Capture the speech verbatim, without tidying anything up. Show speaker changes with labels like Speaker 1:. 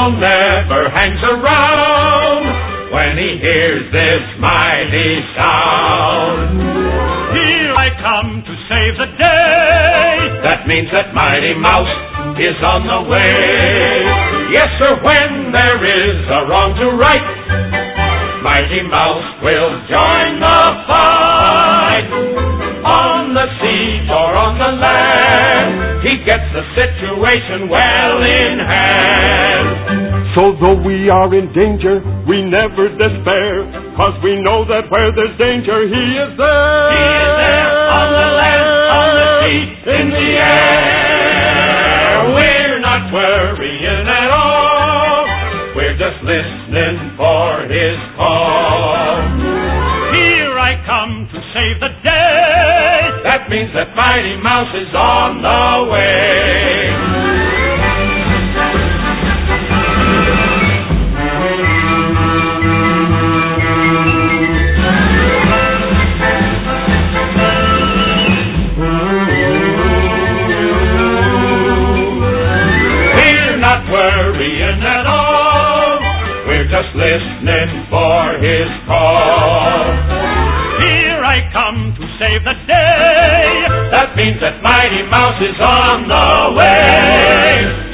Speaker 1: General never hangs around when he hears this mighty sound.
Speaker 2: Here I come to save the day.
Speaker 1: That means that Mighty Mouse is on the way. Yes, sir, when there is a wrong to right, Mighty Mouse will join the fight. On the sea or on the land, he gets the situation well in hand.
Speaker 3: So though we are in danger, we never despair, 'cause we know that where there's danger, he is there.
Speaker 1: He is there on the land, on the sea, in the air. We're not worrying at all, we're just listening for his call.
Speaker 2: Here I come to save the day.
Speaker 1: That means that Mighty Mouse is on the way. We're not worrying at all, we're just listening for his call.
Speaker 2: Here I come to save the day.
Speaker 1: That means that Mighty Mouse is on the way.